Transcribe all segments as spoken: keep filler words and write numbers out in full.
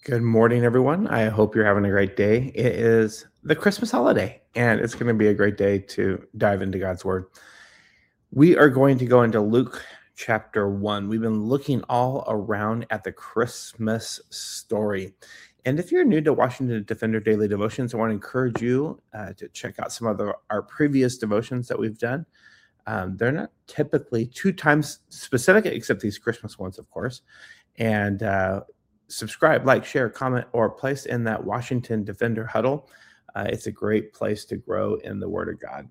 Good morning, everyone. I hope you're having a great day. It is the Christmas holiday, and it's going to be a great day to dive into God's Word. We are going to go into Luke chapter one. We've been looking all around at the Christmas story. And if you're new to Washington Defender Daily Devotions, I want to encourage you uh, to check out some of the, our previous devotions that we've done. Um, they're not typically two times specific, except these Christmas ones, of course. And uh, subscribe, like, share, comment, or place in that Washington Defender huddle. Uh, it's a great place to grow in the Word of God.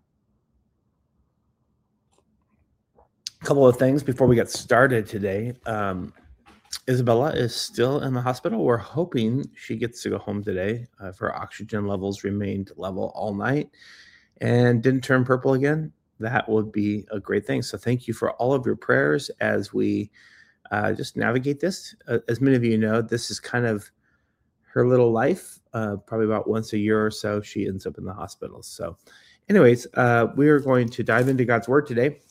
A couple of things before we get started today. Um, Isabella is still in the hospital. We're hoping she gets to go home today. Uh, if her oxygen levels remained level all night and didn't turn purple again, that would be a great thing. So thank you for all of your prayers as we Uh, just navigate this. Uh, as many of you know, this is kind of her little life. Uh, probably about once a year or so, she ends up in the hospital. So anyways, uh, we are going to dive into God's Word today.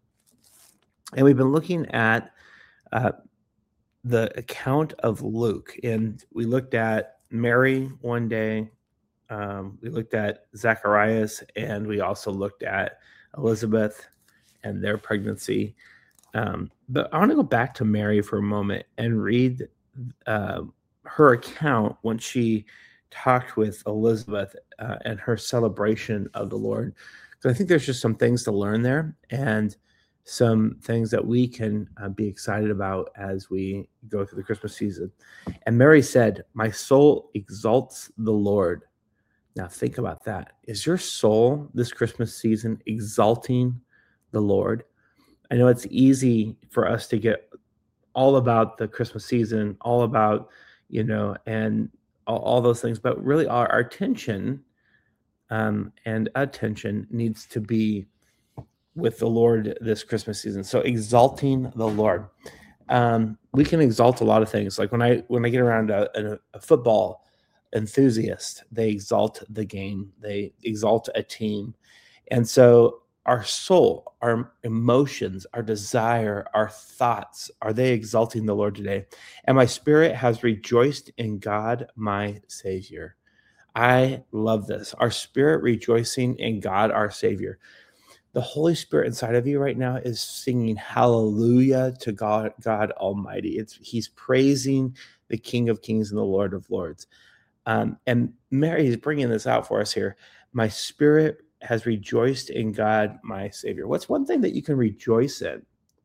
And we've been looking at uh, the account of Luke. And we looked at Mary one day. Um, we looked at Zacharias. And we also looked at Elizabeth and their pregnancy. Um, but I want to go back to Mary for a moment and read uh, her account when she talked with Elizabeth uh, and her celebration of the Lord. Because I think there's just some things to learn there and some things that we can uh, be excited about as we go through the Christmas season. And Mary said, "My soul exalts the Lord." Now think about that. Is your soul this Christmas season exalting the Lord? I know it's easy for us to get all about the Christmas season, all about, you know, and all, all those things, but really our, our attention um, and attention needs to be with the Lord this Christmas season. So exalting the Lord. Um, we can exalt a lot of things. Like when I when I get around a, a, a football enthusiast, they exalt the game, they exalt a team. And so our soul, our emotions, our desire, our thoughts, are they exalting the Lord today? And my spirit has rejoiced in God, my Savior. I love this. Our spirit rejoicing in God, our Savior. The Holy Spirit inside of you right now is singing hallelujah to God, God Almighty. It's He's praising the King of Kings and the Lord of Lords. Um, and Mary is bringing this out for us here. My spirit has rejoiced in God, my Savior. What's one thing that you can rejoice in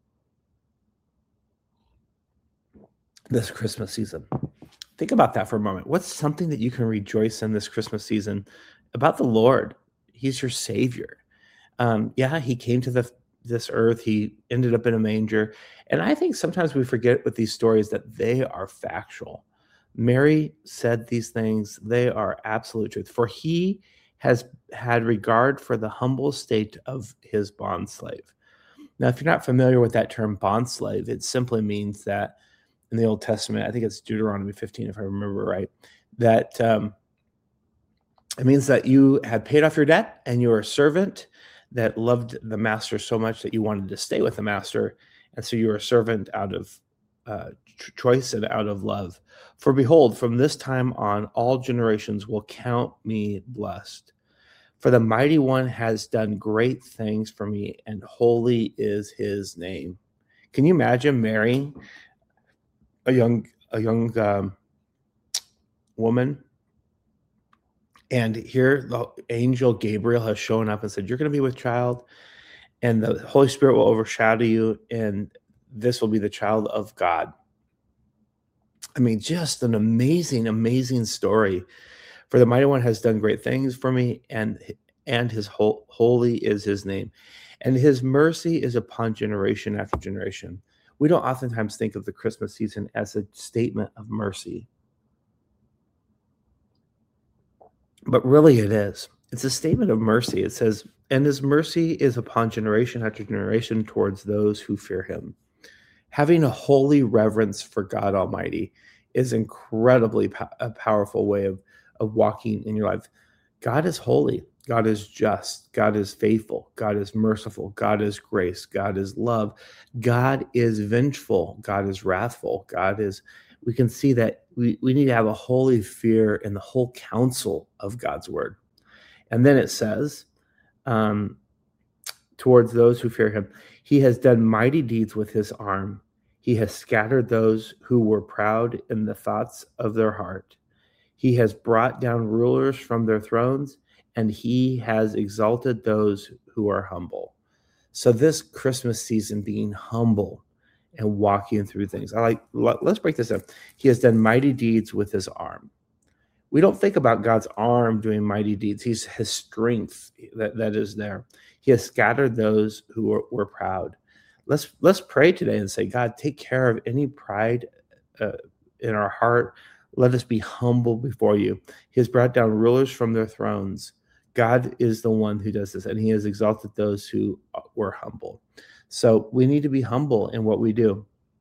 this Christmas season? Think about that for a moment. What's something that you can rejoice in this Christmas season about the Lord? He's your Savior. Um, yeah, He came to the this earth. He ended up in a manger. And I think sometimes we forget with these stories that they are factual. Mary said these things. They are absolute truth. For He has had regard for the humble state of His bondslave. Now, if you're not familiar with that term bondslave, it simply means that in the Old Testament, I think it's Deuteronomy fifteen, if I remember right, that um, it means that you had paid off your debt and you were a servant that loved the master so much that you wanted to stay with the master. And so you were a servant out of uh, choice and out of love. For behold, from this time on, all generations will count me blessed. For the Mighty One has done great things for me, and holy is His name. Can you imagine marrying a young a young um, woman, and here the angel Gabriel has shown up and said, "You're going to be with child, and the Holy Spirit will overshadow you, and this will be the child of God." I mean, just an amazing, amazing story. For the Mighty One has done great things for me, and and His whole, holy is His name, and His mercy is upon generation after generation. We don't oftentimes think of the Christmas season as a statement of mercy, but really it is. It's a statement of mercy. It says, "And His mercy is upon generation after generation towards those who fear Him." Having a holy reverence for God Almighty is incredibly po- a powerful way of, of walking in your life. God is holy. God is just. God is faithful. God is merciful. God is grace. God is love. God is vengeful. God is wrathful. God is we can see that we, we need to have a holy fear in the whole counsel of God's word. And then it says, um, towards those who fear him, he has done mighty deeds with his arm. He has scattered those who were proud in the thoughts of their heart. He has brought down rulers from their thrones, and he has exalted those who are humble. So this Christmas season, being humble and walking through things. I like, let's break this up. He has done mighty deeds with his arm. We don't think about God's arm doing mighty deeds. He's his strength that, that is there. He has scattered those who were, were proud. Let's let's pray today and say, God, take care of any pride uh, in our heart. Let us be humble before you. He has brought down rulers from their thrones. God is the one who does this, and he has exalted those who were humble. So we need to be humble in what we do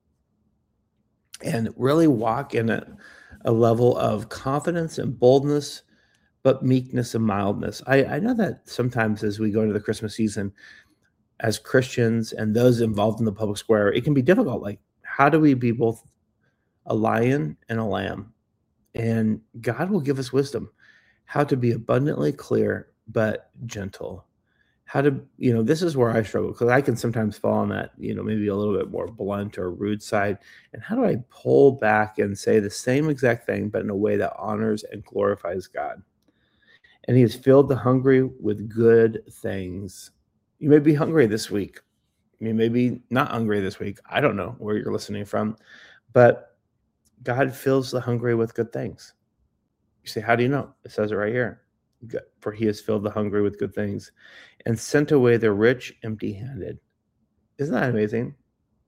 and really walk in a, a level of confidence and boldness, but meekness and mildness. I, I know that sometimes as we go into the Christmas season, as Christians and those involved in the public square, it can be difficult. Like, how do we be both a lion and a lamb? And God will give us wisdom, how to be abundantly clear, but gentle. How to, you know, this is where I struggle, because I can sometimes fall on that, you know, maybe a little bit more blunt or rude side. And how do I pull back and say the same exact thing, but in a way that honors and glorifies God? And he has filled the hungry with good things. You may be hungry this week. You may be not hungry this week. I don't know where you're listening from, but God fills the hungry with good things. You say, how do you know? It says it right here. For he has filled the hungry with good things and sent away the rich empty-handed. Isn't that amazing?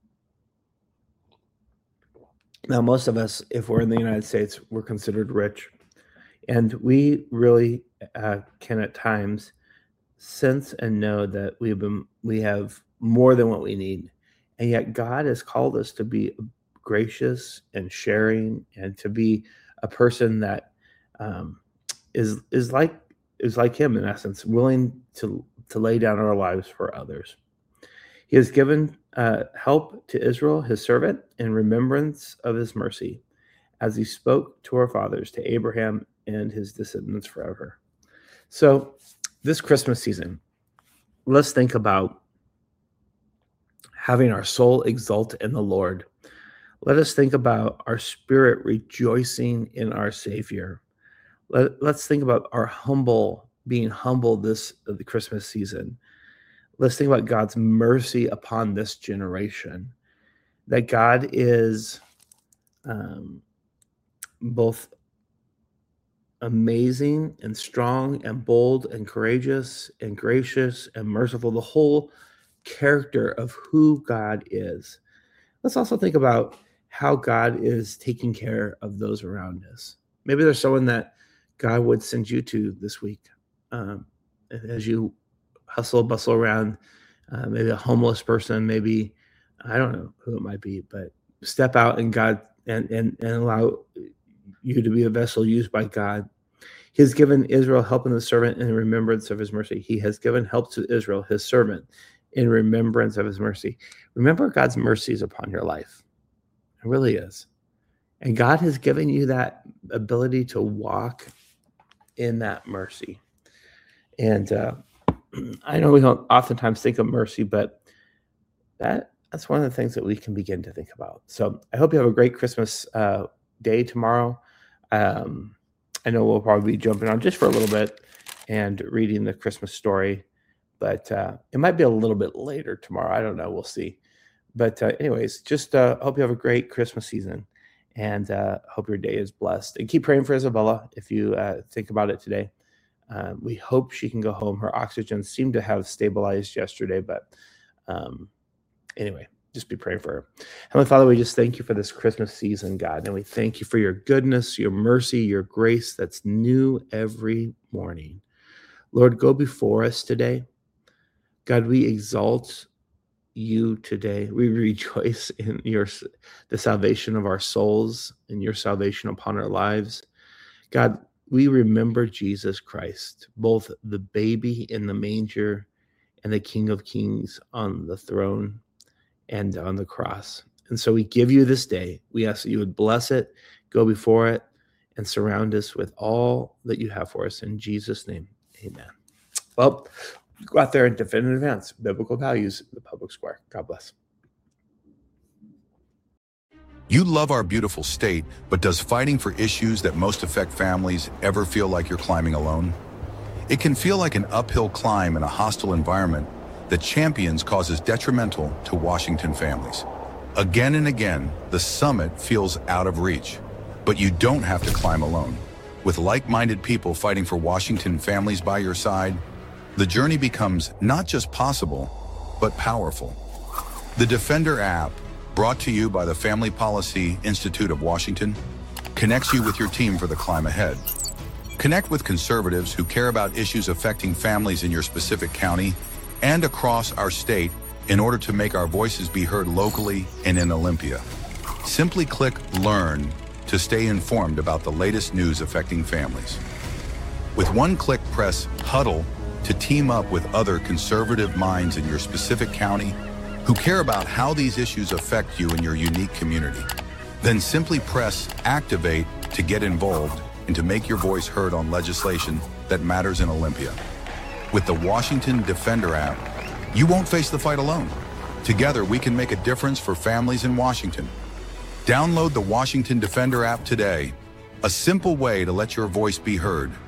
Now, most of us, if we're in the United States, we're considered rich. And we really uh, can at times sense and know that we've been, we have more than what we need. And yet God has called us to be gracious and sharing, and to be a person that um, is is like is like him, in essence, willing to, to lay down our lives for others. He has given uh, help to Israel, his servant, in remembrance of his mercy, as he spoke to our fathers, to Abraham and his descendants forever. So this Christmas season, let's think about having our soul exult in the Lord. Let us think about our spirit rejoicing in our Savior. Let, let's think about our humble, being humble this the Christmas season. Let's think about God's mercy upon this generation, that God is um, both amazing and strong and bold and courageous and gracious and merciful, the whole character of who God is. Let's also think about how God is taking care of those around us. Maybe there's someone that God would send you to this week um, as you hustle, bustle around, uh, maybe a homeless person, maybe, I don't know who it might be, but step out and God and, and, and allow you to be a vessel used by God. He has given Israel help in the servant in remembrance of his mercy. He has given help to Israel, his servant, in remembrance of his mercy. Remember God's mercies upon your life. It really is. And God has given you that ability to walk in that mercy. And uh, I know we don't oftentimes think of mercy, but that that's one of the things that we can begin to think about. So I hope you have a great Christmas uh, day tomorrow. Um, I know we'll probably be jumping on just for a little bit and reading the Christmas story, but uh, it might be a little bit later tomorrow. I don't know. We'll see. But uh, anyways, just uh, hope you have a great Christmas season, and uh, hope your day is blessed. And keep praying for Isabella if you uh, think about it today. Uh, we hope she can go home. Her oxygen seemed to have stabilized yesterday, but um, anyway, just be praying for her. Heavenly Father, we just thank you for this Christmas season, God, and we thank you for your goodness, your mercy, your grace that's new every morning. Lord, go before us today. God, we exalt you today. We rejoice in your the salvation of our souls and your salvation upon our lives. God, we remember Jesus Christ, both the baby in the manger and the King of Kings on the throne and on the cross. And so we give you this day. We ask that you would bless it, go before it, and surround us with all that you have for us. In Jesus' name, amen. Well, go out there and defend and advance biblical values in the public square. God bless. You love our beautiful state, but does fighting for issues that most affect families ever feel like you're climbing alone? It can feel like an uphill climb in a hostile environment that champions causes detrimental to Washington families. Again and again, the summit feels out of reach, but you don't have to climb alone. With like-minded people fighting for Washington families by your side, the journey becomes not just possible, but powerful. The Defender app, brought to you by the Family Policy Institute of Washington, connects you with your team for the climb ahead. Connect with conservatives who care about issues affecting families in your specific county and across our state in order to make our voices be heard locally and in Olympia. Simply click Learn to stay informed about the latest news affecting families. With one click, press Huddle to team up with other conservative minds in your specific county who care about how these issues affect you in your unique community. Then simply press Activate to get involved and to make your voice heard on legislation that matters in Olympia. With the Washington Defender app, you won't face the fight alone. Together, we can make a difference for families in Washington. Download the Washington Defender app today, a simple way to let your voice be heard.